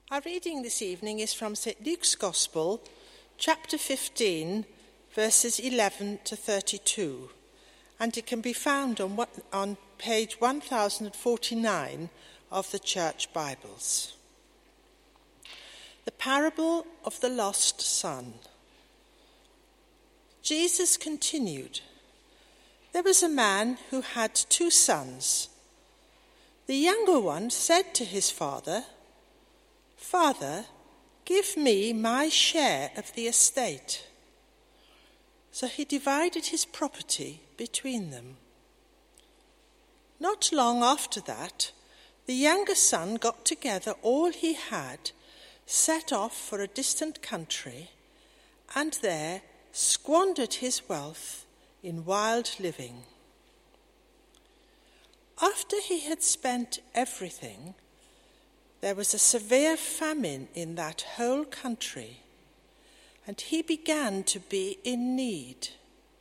Our reading this evening is from St. Luke's Gospel, chapter 15, verses 11 to 32, and it can be found on page 1049 of the Church Bibles. The parable of the lost son. Jesus continued, "There was a man who had 2 sons. The younger one said to his father, 'Father, give me my share of the estate.' So he divided his property between them. Not long after that, the younger son got together all he had, set off for a distant country, and there squandered his wealth in wild living. After he had spent everything, there was a severe famine in that whole country, and he began to be in need.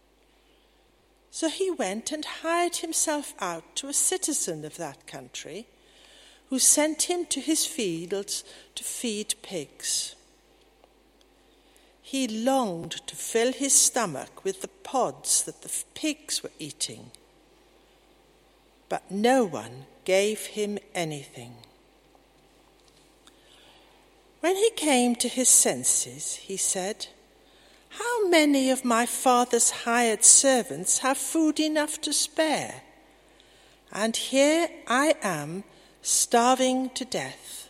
So he went and hired himself out to a citizen of that country, who sent him to his fields to feed pigs. He longed to fill his stomach with the pods that the pigs were eating, but no one gave him anything. When he came to his senses, he said, 'How many of my father's hired servants have food enough to spare? And here I am, starving to death.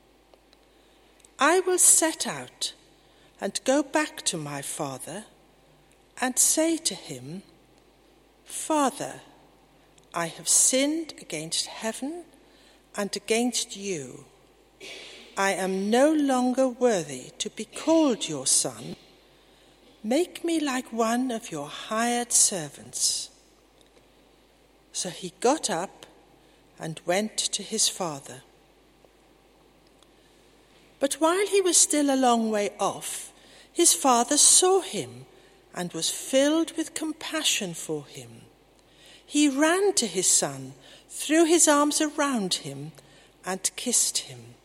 I will set out and go back to my father and say to him, Father, I have sinned against heaven and against you. I am no longer worthy to be called your son. Make me like one of your hired servants.' So he got up and went to his father. But while he was still a long way off, his father saw him and was filled with compassion for him. He ran to his son, threw his arms around him, and kissed him.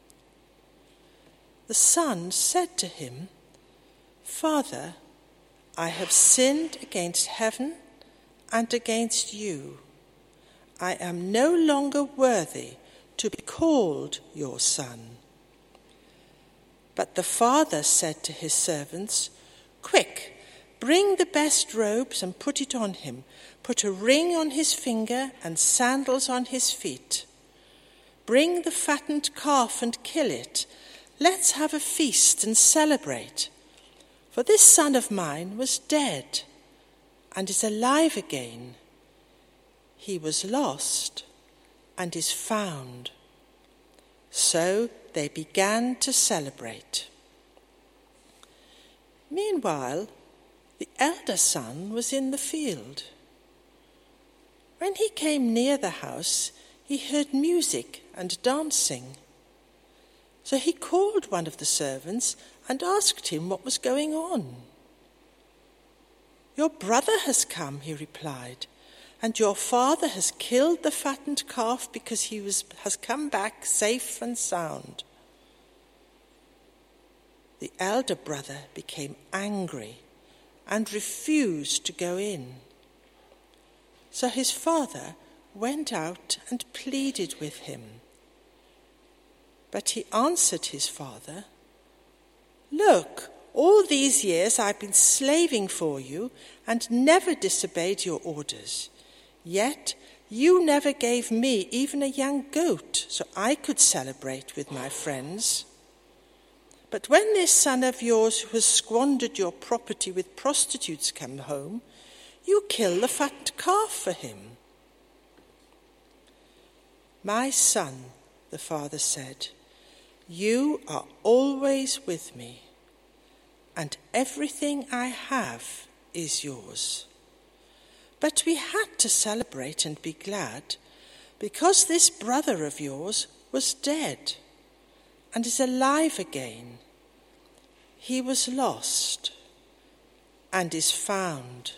The son said to him, 'Father, I have sinned against heaven and against you. I am no longer worthy to be called your son.' But the father said to his servants, 'Quick, bring the best robes and put it on him. Put a ring on his finger and sandals on his feet. Bring the fattened calf and kill it. Let's have a feast and celebrate. For this son of mine was dead and is alive again. He was lost and is found.' So they began to celebrate. Meanwhile, the elder son was in the field. When he came near the house, he heard music and dancing. So he called one of the servants and asked him what was going on. 'Your brother has come,' he replied, 'and your father has killed the fattened calf because he has come back safe and sound.' The elder brother became angry and refused to go in. So his father went out and pleaded with him. But he answered his father, 'Look, all these years I've been slaving for you and never disobeyed your orders. Yet you never gave me even a young goat so I could celebrate with my friends. But when this son of yours who has squandered your property with prostitutes comes home, you kill the fat calf for him.' 'My son,' the father said, 'you are always with me, and everything I have is yours. But we had to celebrate and be glad, because this brother of yours was dead and is alive again. He was lost and is found.'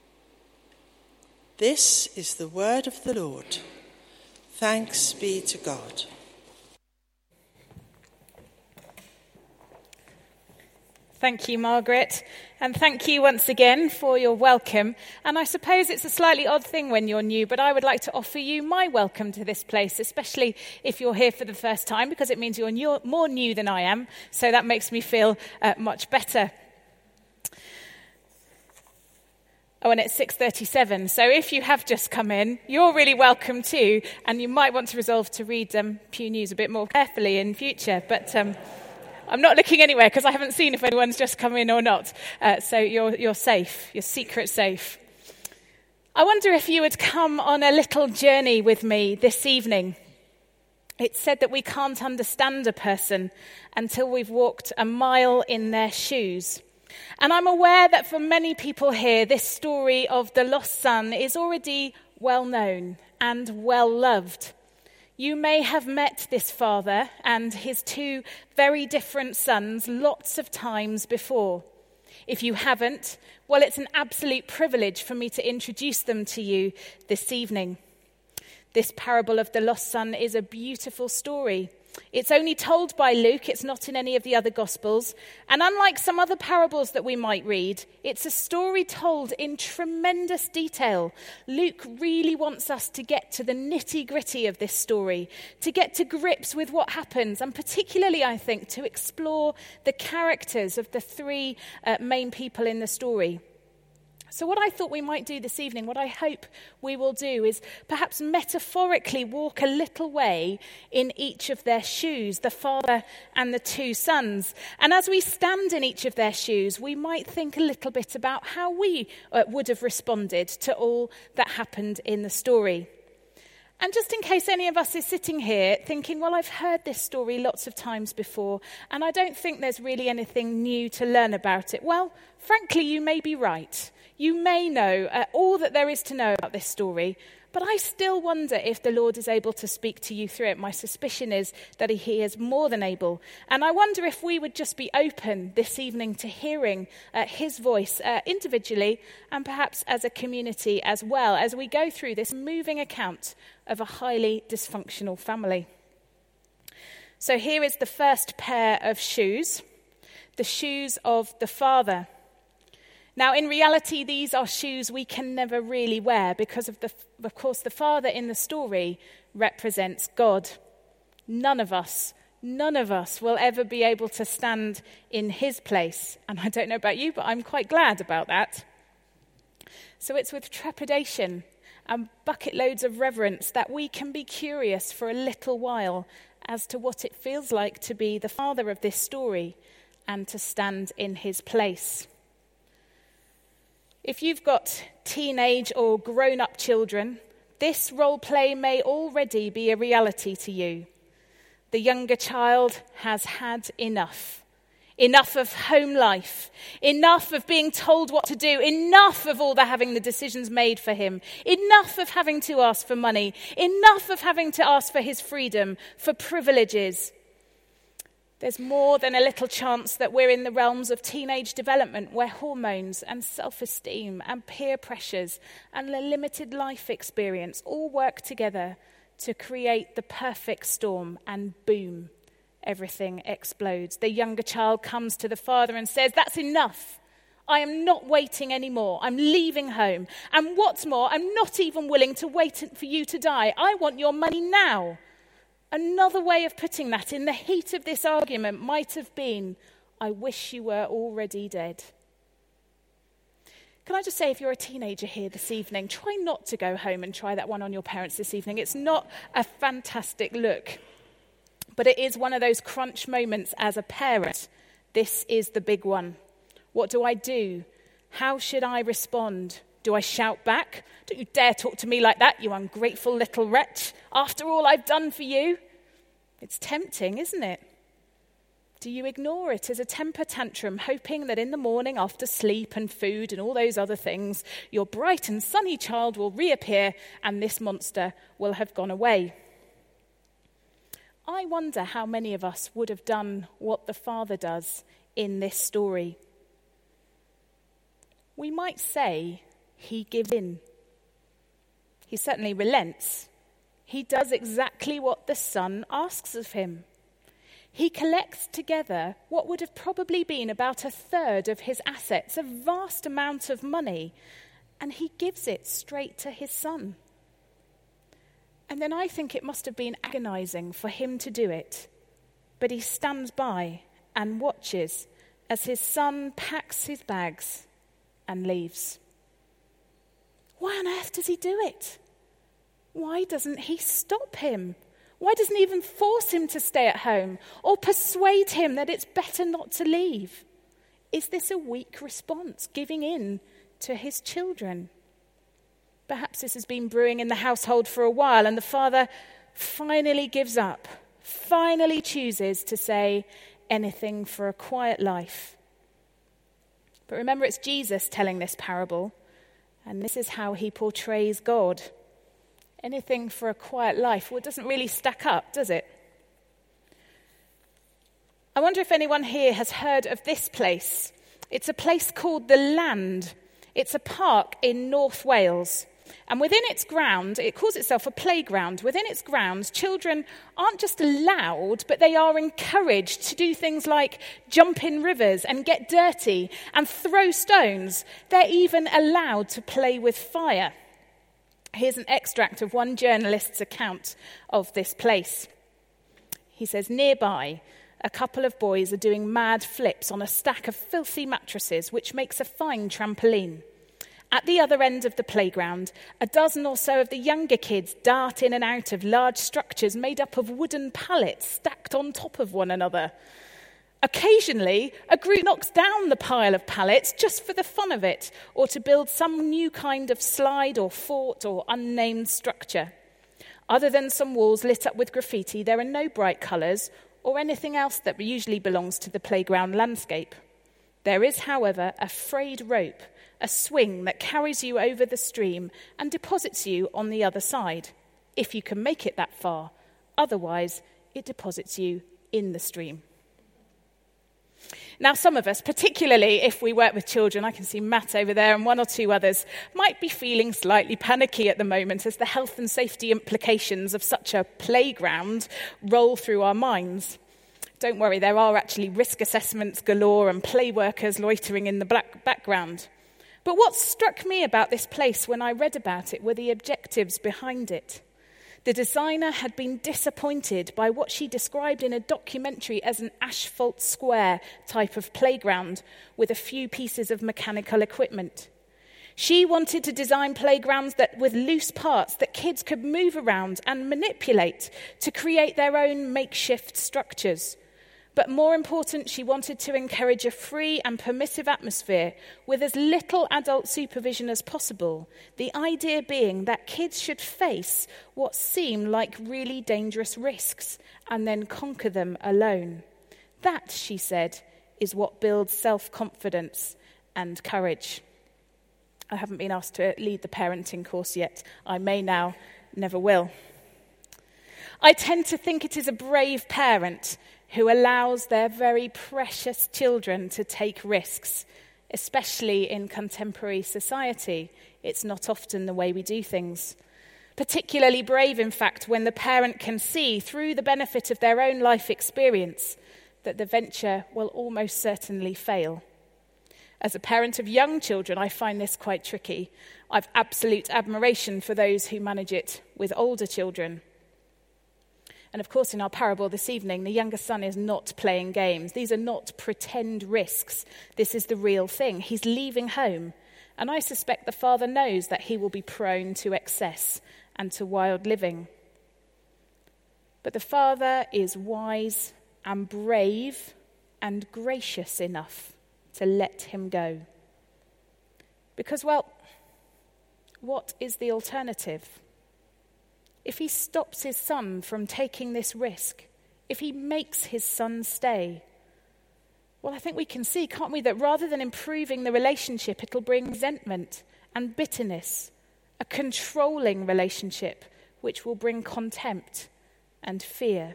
This is the word of the Lord. Thanks be to God. Thank you, Margaret. And thank you once again for your welcome. And I suppose it's a slightly odd thing when you're new, but I would like to offer you my welcome to this place, especially if you're here for the first time, because it means you're more new than I am. So that makes me feel much better. Oh, and it's 6:37. So if you have just come in, you're really welcome too. And you might want to resolve to read Pew News a bit more carefully in future. But I'm not looking anywhere because I haven't seen if anyone's just come in or not. So you're safe. You're secret safe. I wonder if you would come on a little journey with me this evening. It's said that we can't understand a person until we've walked a mile in their shoes. And I'm aware that for many people here, this story of the lost son is already well known and well loved. You may have met this father and his two very different sons lots of times before. If you haven't, well, it's an absolute privilege for me to introduce them to you this evening. This parable of the lost son is a beautiful story. It's only told by Luke, it's not in any of the other Gospels. And unlike some other parables that we might read, it's a story told in tremendous detail. Luke really wants us to get to the nitty-gritty of this story, to get to grips with what happens, and particularly, I think, to explore the characters of the three main people in the story. So what I thought we might do this evening, what I hope we will do, is perhaps metaphorically walk a little way in each of their shoes, the father and the two sons. And as we stand in each of their shoes, we might think a little bit about how we would have responded to all that happened in the story. And just in case any of us is sitting here thinking, well, I've heard this story lots of times before, and I don't think there's really anything new to learn about it. Well, frankly, you may be right. You may know all that there is to know about this story, but I still wonder if the Lord is able to speak to you through it. My suspicion is that he is more than able. And I wonder if we would just be open this evening to hearing his voice individually and perhaps as a community as well, as we go through this moving account of a highly dysfunctional family. So here is the first pair of shoes, the shoes of the father. Now, in reality, these are shoes we can never really wear because of course, the father in the story represents God. None of us will ever be able to stand in his place. And I don't know about you, but I'm quite glad about that. So it's with trepidation and bucket loads of reverence that we can be curious for a little while as to what it feels like to be the father of this story and to stand in his place. If you've got teenage or grown-up children, this role play may already be a reality to you. The younger child has had enough. Enough of home life. Enough of being told what to do. Enough of all the having the decisions made for him. Enough of having to ask for money. Enough of having to ask for his freedom, for privileges. There's more than a little chance that we're in the realms of teenage development where hormones and self-esteem and peer pressures and a limited life experience all work together to create the perfect storm, and boom, everything explodes. The younger child comes to the father and says, "That's enough. I am not waiting anymore. I'm leaving home. And what's more, I'm not even willing to wait for you to die. I want your money now." Another way of putting that in the heat of this argument might have been, "I wish you were already dead." Can I just say, if you're a teenager here this evening, try not to go home and try that one on your parents this evening. It's not a fantastic look, but it is one of those crunch moments as a parent. This is the big one. What do I do? How should I respond? Do I shout back? "Don't you dare talk to me like that, you ungrateful little wretch, after all I've done for you"? It's tempting, isn't it? Do you ignore it as a temper tantrum, hoping that in the morning, after sleep and food and all those other things, your bright and sunny child will reappear and this monster will have gone away? I wonder how many of us would have done what the father does in this story. We might say he gives in. He certainly relents. He does exactly what the son asks of him. He collects together what would have probably been about a third of his assets, a vast amount of money, and he gives it straight to his son. And then I think it must have been agonizing for him to do it, but he stands by and watches as his son packs his bags and leaves. Why on earth does he do it? Why doesn't he stop him? Why doesn't he even force him to stay at home or persuade him that it's better not to leave? Is this a weak response, giving in to his children? Perhaps this has been brewing in the household for a while, and the father finally gives up, finally chooses to say anything for a quiet life. But remember, it's Jesus telling this parable, and this is how he portrays God. Anything for a quiet life. Well, it doesn't really stack up, does it? I wonder if anyone here has heard of this place. It's a place called The Land. It's a park in North Wales. And within its ground, it calls itself a playground. Within its grounds, children aren't just allowed, but they are encouraged to do things like jump in rivers and get dirty and throw stones. They're even allowed to play with fire. Here's an extract of one journalist's account of this place. He says, nearby, a couple of boys are doing mad flips on a stack of filthy mattresses, which makes a fine trampoline. At the other end of the playground, a dozen or so of the younger kids dart in and out of large structures made up of wooden pallets stacked on top of one another. Occasionally, a group knocks down the pile of pallets just for the fun of it, or to build some new kind of slide or fort or unnamed structure. Other than some walls lit up with graffiti, there are no bright colours or anything else that usually belongs to the playground landscape. There is, however, a frayed rope, a swing that carries you over the stream and deposits you on the other side, if you can make it that far. Otherwise, it deposits you in the stream. Now, some of us, particularly if we work with children, I can see Matt over there and one or two others, might be feeling slightly panicky at the moment as the health and safety implications of such a playground roll through our minds. Don't worry, there are actually risk assessments galore and play workers loitering in the background. But what struck me about this place when I read about it were the objectives behind it. The designer had been disappointed by what she described in a documentary as an asphalt square type of playground with a few pieces of mechanical equipment. She wanted to design playgrounds with loose parts that kids could move around and manipulate to create their own makeshift structures. But more important, she wanted to encourage a free and permissive atmosphere with as little adult supervision as possible, the idea being that kids should face what seem like really dangerous risks and then conquer them alone. That, she said, is what builds self-confidence and courage. I haven't been asked to lead the parenting course yet. I may now, never will. I tend to think it is a brave parent who allows their very precious children to take risks, especially in contemporary society. It's not often the way we do things. Particularly brave, in fact, when the parent can see, through the benefit of their own life experience, that the venture will almost certainly fail. As a parent of young children, I find this quite tricky. I've absolute admiration for those who manage it with older children. And of course, in our parable this evening, the younger son is not playing games. These are not pretend risks. This is the real thing. He's leaving home. And I suspect the father knows that he will be prone to excess and to wild living. But the father is wise and brave and gracious enough to let him go. Because, well, what is the alternative? If he stops his son from taking this risk, if he makes his son stay, well, I think we can see, can't we, that rather than improving the relationship, it'll bring resentment and bitterness, a controlling relationship which will bring contempt and fear.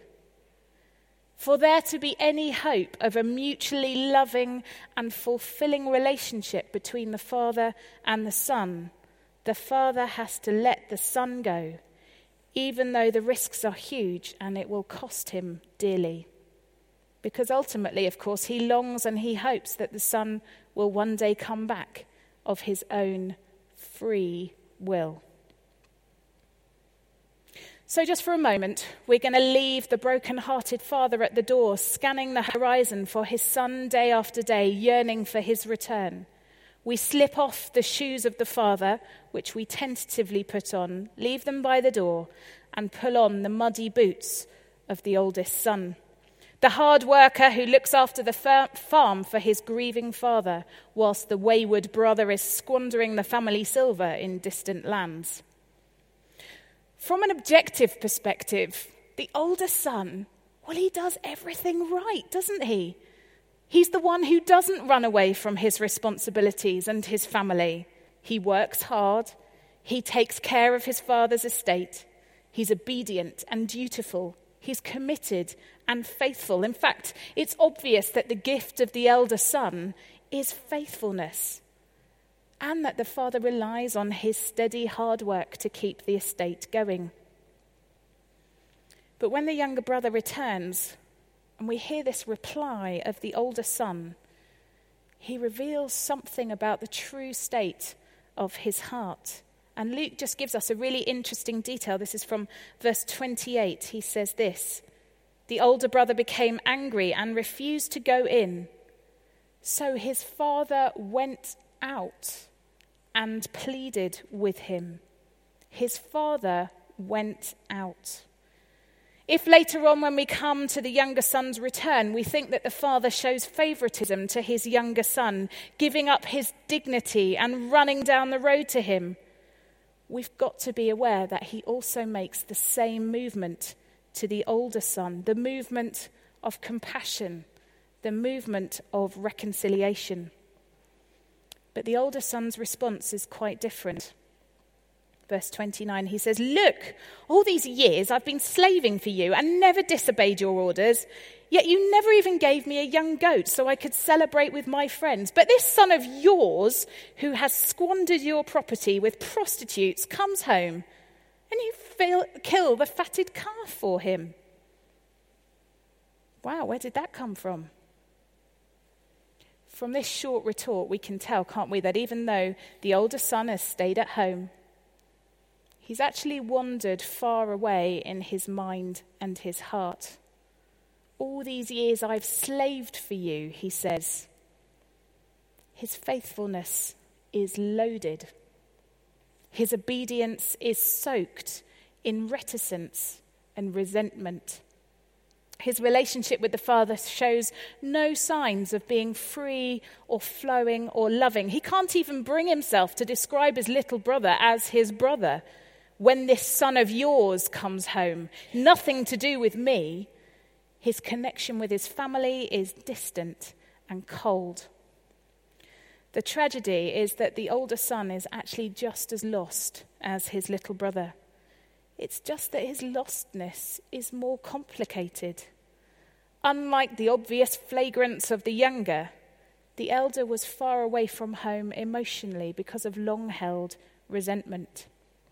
For there to be any hope of a mutually loving and fulfilling relationship between the father and the son has to let the son go, even though the risks are huge and it will cost him dearly. because ultimately, of course, he longs and he hopes that the son will one day come back of his own free will. So just for a moment, we're going to leave the broken-hearted father at the door, scanning the horizon for his son day after day, yearning for his return. We slip off the shoes of the father, which we tentatively put on, leave them by the door, and pull on the muddy boots of the oldest son, the hard worker who looks after the farm for his grieving father, whilst the wayward brother is squandering the family silver in distant lands. From an objective perspective, the older son, well, he does everything right, doesn't he? He's the one who doesn't run away from his responsibilities and his family. He works hard. He takes care of his father's estate. He's obedient and dutiful. He's committed and faithful. In fact, it's obvious that the gift of the elder son is faithfulness, and that the father relies on his steady hard work to keep the estate going. But when the younger brother returns, and we hear this reply of the older son, he reveals something about the true state of his heart. And Luke just gives us a really interesting detail. This is from verse 28. He says this: "The older brother became angry and refused to go in. So his father went out and pleaded with him." His father went out. If later on, when we come to the younger son's return, we think that the father shows favoritism to his younger son, giving up his dignity and running down the road to him, we've got to be aware that he also makes the same movement to the older son, the movement of compassion, the movement of reconciliation. But the older son's response is quite different. Verse 29, he says, "Look, all these years I've been slaving for you and never disobeyed your orders, yet you never even gave me a young goat so I could celebrate with my friends. But this son of yours, who has squandered your property with prostitutes, comes home, and you kill the fatted calf for him." Wow, where did that come from? From this short retort, we can tell, can't we, that even though the older son has stayed at home, he's actually wandered far away in his mind and his heart. "All these years I've slaved for you," he says. His faithfulness is loaded. His obedience is soaked in reticence and resentment. His relationship with the Father shows no signs of being free or flowing or loving. He can't even bring himself to describe his little brother as his brother. "When this son of yours comes home, nothing to do with me." His connection with his family is distant and cold. The tragedy is that the older son is actually just as lost as his little brother. It's just that his lostness is more complicated. Unlike the obvious flagrants of the younger, the elder was far away from home emotionally because of long-held resentment.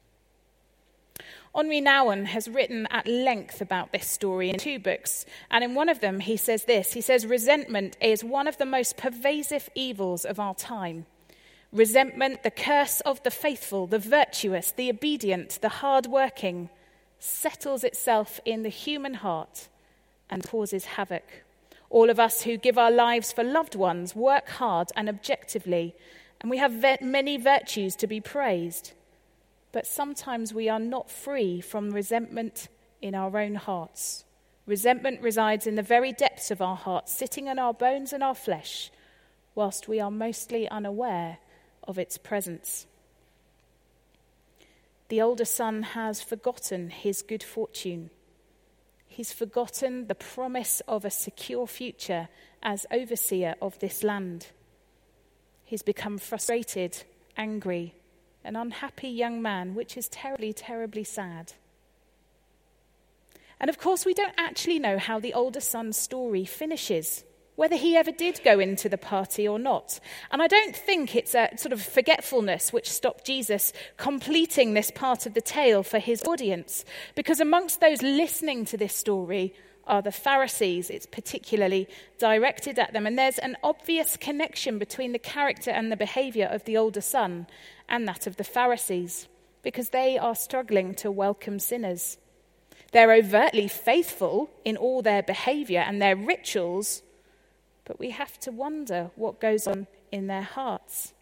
Henri Nouwen has written at length about this story in 2 books, and in one of them he says this. He says, "Resentment is one of the most pervasive evils of our time. Resentment, the curse of the faithful, the virtuous, the obedient, the hard-working, settles itself in the human heart and causes havoc. All of us who give our lives for loved ones work hard and objectively, and we have many virtues to be praised. But sometimes we are not free from resentment in our own hearts. Resentment resides in the very depths of our hearts, sitting in our bones and our flesh, whilst we are mostly unaware of its presence." The older son has forgotten his good fortune. He's forgotten the promise of a secure future as overseer of this land. He's become frustrated, angry, an unhappy young man, which is terribly, terribly sad. And of course, we don't actually know how the older son's story finishes, whether he ever did go into the party or not. And I don't think it's a sort of forgetfulness which stopped Jesus completing this part of the tale for his audience, because amongst those listening to this story are the Pharisees. It's particularly directed at them. And there's an obvious connection between the character and the behavior of the older son and that of the Pharisees, because they are struggling to welcome sinners. They're overtly faithful in all their behavior and their rituals, but we have to wonder what goes on in their hearts.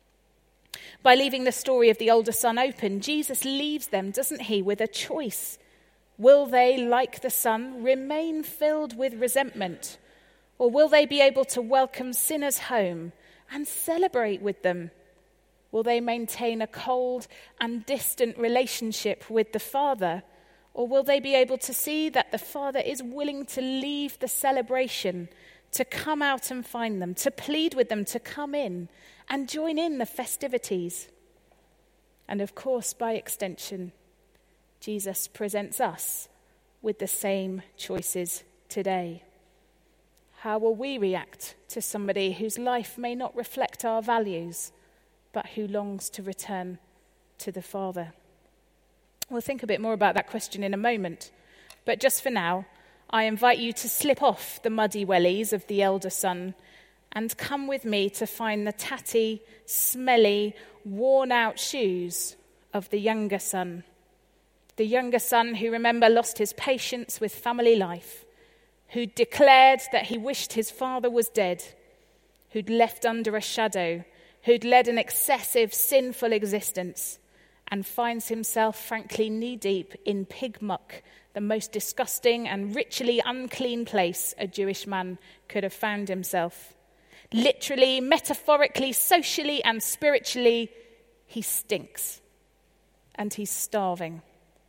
By leaving the story of the older son open, Jesus leaves them, doesn't he, with a choice. Will they, like the son, remain filled with resentment? Or will they be able to welcome sinners home and celebrate with them? Will they maintain a cold and distant relationship with the Father? Or will they be able to see that the Father is willing to leave the celebration, to come out and find them, to plead with them to come in and join in the festivities? And of course, by extension, Jesus presents us with the same choices today. How will we react to somebody whose life may not reflect our values, but who longs to return to the Father? We'll think a bit more about that question in a moment, but just for now, I invite you to slip off the muddy wellies of the elder son and come with me to find the tatty, smelly, worn-out shoes of the younger son. The younger son who, remember, lost his patience with family life, who declared that he wished his father was dead, who'd left under a shadow, who'd led an excessive, sinful existence, and finds himself, frankly, knee-deep in pig muck, the most disgusting and ritually unclean place a Jewish man could have found himself. Literally, metaphorically, socially, and spiritually, he stinks, and he's starving.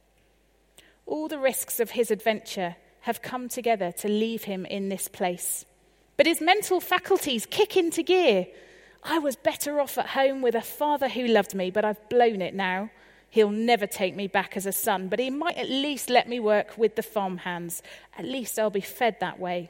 All the risks of his adventure have come together to leave him in this place. But his mental faculties kick into gear. I was better off at home with a father who loved me, but I've blown it now. He'll never take me back as a son, but he might at least let me work with the farmhands. At least I'll be fed that way.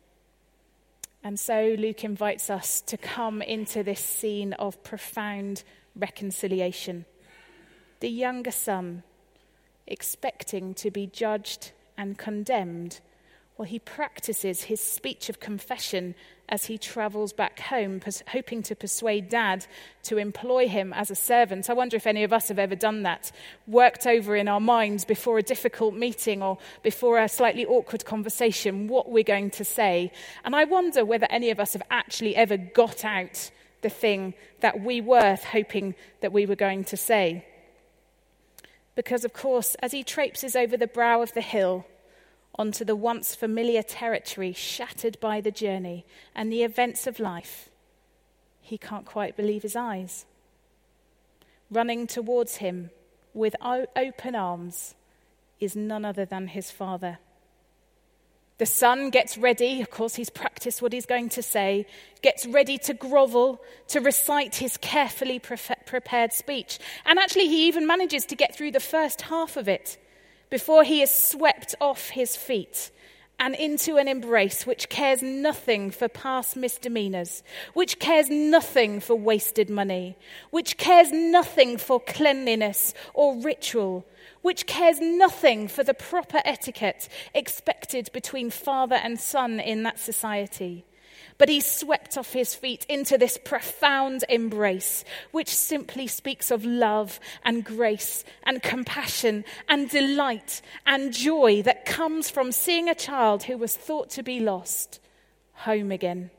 And so Luke invites us to come into this scene of profound reconciliation. The younger son, expecting to be judged and condemned, well, he practices his speech of confession as he travels back home, hoping to persuade Dad to employ him as a servant. I wonder if any of us have ever done that, worked over in our minds before a difficult meeting or before a slightly awkward conversation what we're going to say. And I wonder whether any of us have actually ever got out the thing that we were hoping that we were going to say. Because, of course, as he traipses over the brow of the hill onto the once familiar territory shattered by the journey and the events of life, he can't quite believe his eyes. Running towards him with open arms is none other than his father. The son gets ready, of course he's practiced what he's going to say, gets ready to grovel, to recite his carefully prepared speech. And actually he even manages to get through the first half of it before he is swept off his feet and into an embrace which cares nothing for past misdemeanors, which cares nothing for wasted money, which cares nothing for cleanliness or ritual, which cares nothing for the proper etiquette expected between father and son in that society. But he's swept off his feet into this profound embrace, which simply speaks of love and grace and compassion and delight and joy that comes from seeing a child who was thought to be lost home again.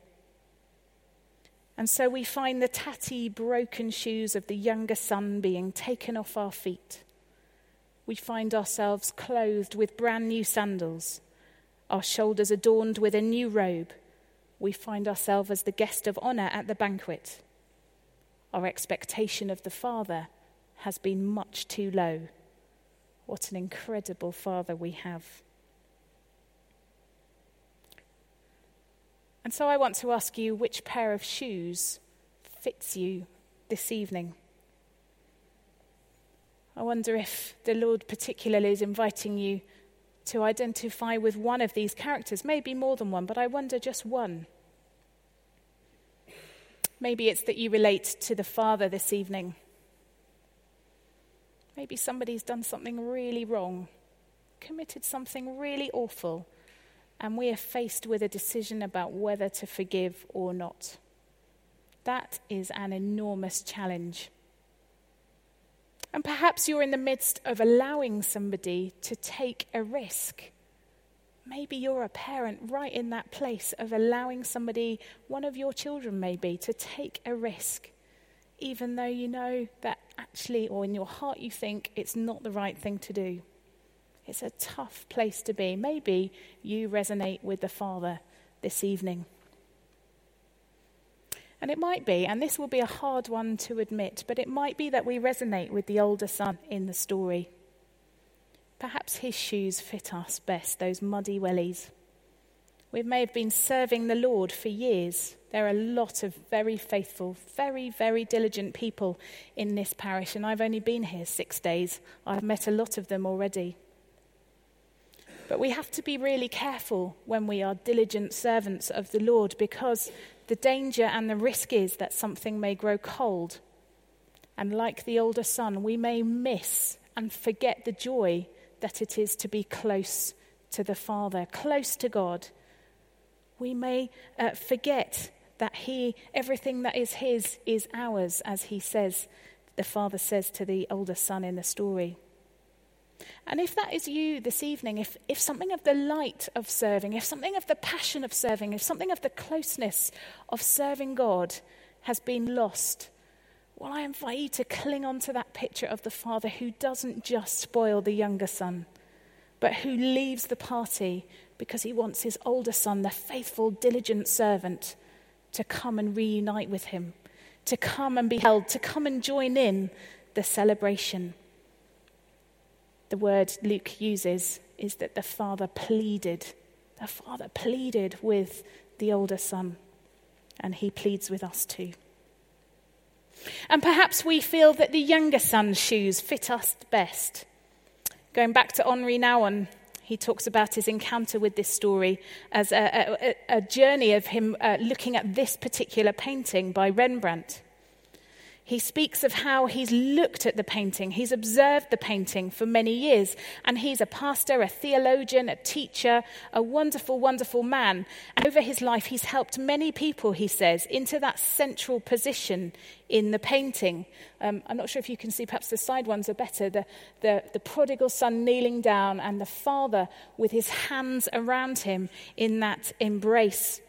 And so we find the tatty, broken shoes of the younger son being taken off our feet. We find ourselves clothed with brand new sandals, our shoulders adorned with a new robe. We find ourselves as the guest of honor at the banquet. Our expectation of the Father has been much too low. What an incredible Father we have. And so I want to ask you, which pair of shoes fits you this evening? I wonder if the Lord particularly is inviting you to identify with one of these characters, maybe more than one, but I wonder just one. Maybe it's that you relate to the Father this evening. Maybe somebody's done something really wrong, committed something really awful, and we are faced with a decision about whether to forgive or not. That is an enormous challenge. And perhaps you're in the midst of allowing somebody to take a risk. Maybe you're a parent right in that place of allowing somebody, one of your children maybe, to take a risk, even though you know that actually, or in your heart you think it's not the right thing to do. It's a tough place to be. Maybe you resonate with the Father this evening. And it might be, and this will be a hard one to admit, but it might be that we resonate with the older son in the story. Perhaps his shoes fit us best, those muddy wellies. We may have been serving the Lord for years. There are a lot of very faithful, very, very diligent people in this parish, and I've only been here 6 days. I've met a lot of them already. But we have to be really careful when we are diligent servants of the Lord, because the danger and the risk is that something may grow cold. And like the older son, we may miss and forget the joy that it is to be close to the Father, close to God. We may forget that everything that is his is ours, as he says, the Father says to the older son in the story. And if that is you this evening, if something of the light of serving, if something of the passion of serving, if something of the closeness of serving God has been lost, well, I invite you to cling on to that picture of the Father who doesn't just spoil the younger son, but who leaves the party because he wants his older son, the faithful, diligent servant, to come and reunite with him, to come and be held, to come and join in the celebration. The word Luke uses is that the Father pleaded with the older son, and he pleads with us too. And perhaps we feel that the younger son's shoes fit us best. Going back to Henri Nouwen, he talks about his encounter with this story as a journey of him looking at this particular painting by Rembrandt. He speaks of how he's looked at the painting, he's observed the painting for many years, and he's a pastor, a theologian, a teacher, a wonderful, wonderful man. And over his life, he's helped many people, he says, into that central position in the painting. I'm not sure if you can see, perhaps the side ones are better, the prodigal son kneeling down and the father with his hands around him in that embrace.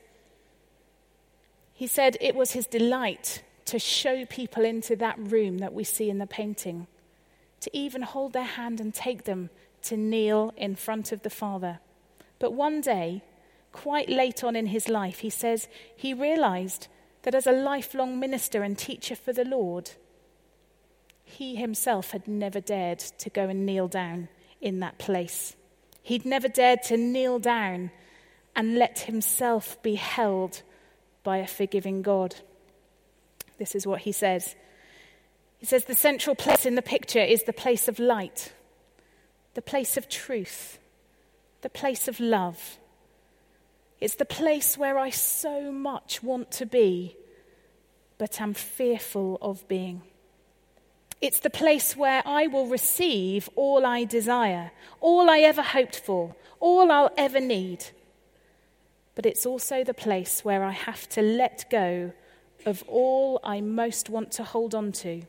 He said it was his delight to show people into that room that we see in the painting, to even hold their hand and take them to kneel in front of the Father. But one day, quite late on in his life, he says he realized that as a lifelong minister and teacher for the Lord, he himself had never dared to go and kneel down in that place. He'd never dared to kneel down and let himself be held by a forgiving God. This is what he says. He says the central place in the picture is the place of light, the place of truth, the place of love. It's the place where I so much want to be, but am fearful of being. It's the place where I will receive all I desire, all I ever hoped for, all I'll ever need. But it's also the place where I have to let go of all I most want to hold on to.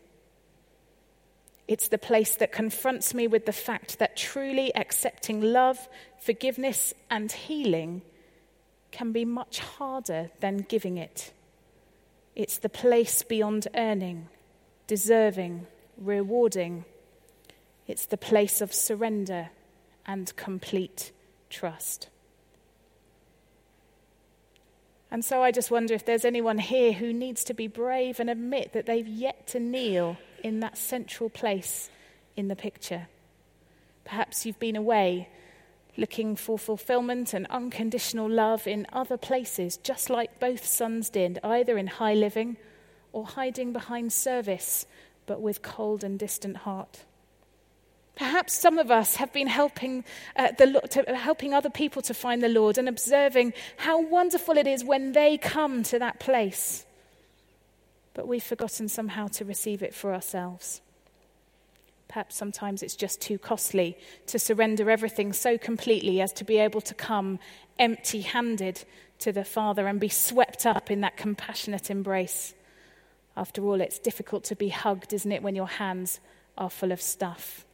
It's the place that confronts me with the fact that truly accepting love, forgiveness, and healing can be much harder than giving it. It's the place beyond earning, deserving, rewarding. It's the place of surrender and complete trust. And so I just wonder if there's anyone here who needs to be brave and admit that they've yet to kneel in that central place in the picture. Perhaps you've been away looking for fulfillment and unconditional love in other places, just like both sons did, either in high living or hiding behind service, but with cold and distant heart. Perhaps some of us have been helping other people to find the Lord and observing how wonderful it is when they come to that place. But we've forgotten somehow to receive it for ourselves. Perhaps sometimes it's just too costly to surrender everything so completely as to be able to come empty-handed to the Father and be swept up in that compassionate embrace. After all, it's difficult to be hugged, isn't it, when your hands are full of stuff?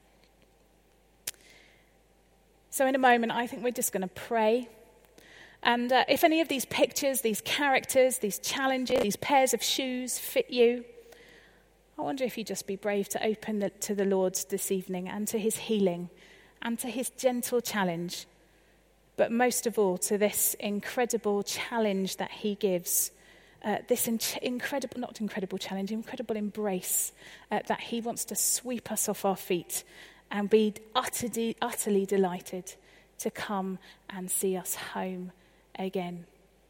So in a moment, I think we're just going to pray. And if any of these pictures, these characters, these challenges, these pairs of shoes fit you, I wonder if you'd just be brave to open to the Lord this evening and to his healing and to his gentle challenge. But most of all, to this incredible challenge that he gives, this incredible embrace that he wants to sweep us off our feet and be utterly delighted to come and see us home again.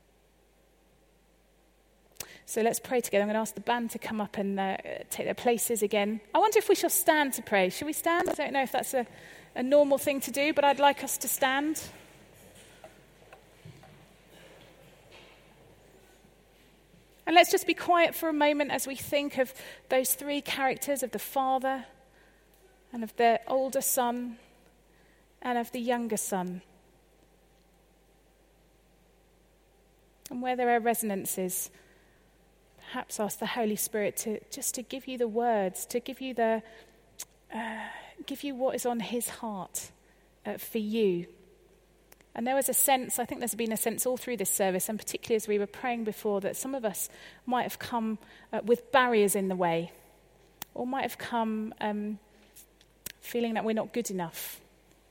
So let's pray together. I'm going to ask the band to come up and take their places again. I wonder if we shall stand to pray. Shall we stand? I don't know if that's a normal thing to do, but I'd like us to stand. And let's just be quiet for a moment as we think of those three characters, of the Father and of the older son and of the younger son. And where there are resonances, perhaps ask the Holy Spirit to give you the words, to give you what is on his heart for you. And there was a sense, I think there's been a sense all through this service, and particularly as we were praying before, that some of us might have come with barriers in the way, or might have come feeling that we're not good enough.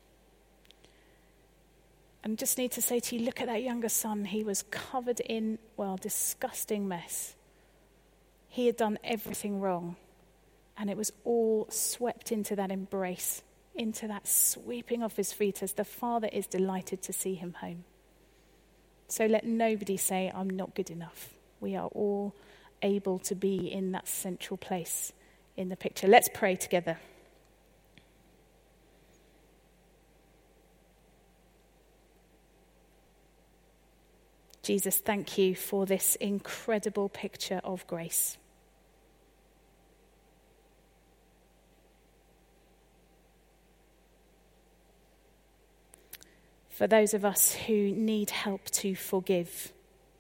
And just need to say to you, look at that younger son. He was covered in, disgusting mess. He had done everything wrong. And it was all swept into that embrace, into that sweeping off his feet as the Father is delighted to see him home. So let nobody say, I'm not good enough. We are all able to be in that central place in the picture. Let's pray together. Jesus, thank you for this incredible picture of grace. For those of us who need help to forgive,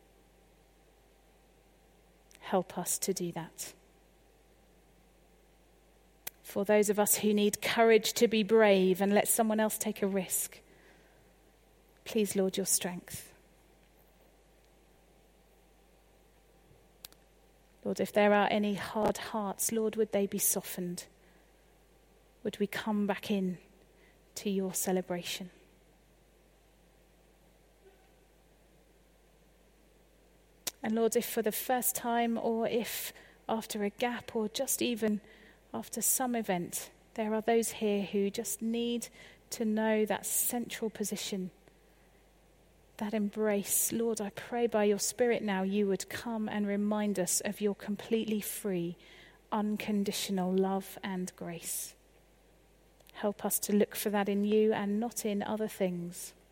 help us to do that. For those of us who need courage to be brave and let someone else take a risk, please, Lord, your strength. Lord, if there are any hard hearts, Lord, would they be softened? Would we come back in to your celebration? And Lord, if for the first time, or if after a gap, or just even after some event, there are those here who just need to know that central position, that embrace, Lord, I pray by your Spirit now you would come and remind us of your completely free, unconditional love and grace. Help us to look for that in you and not in other things.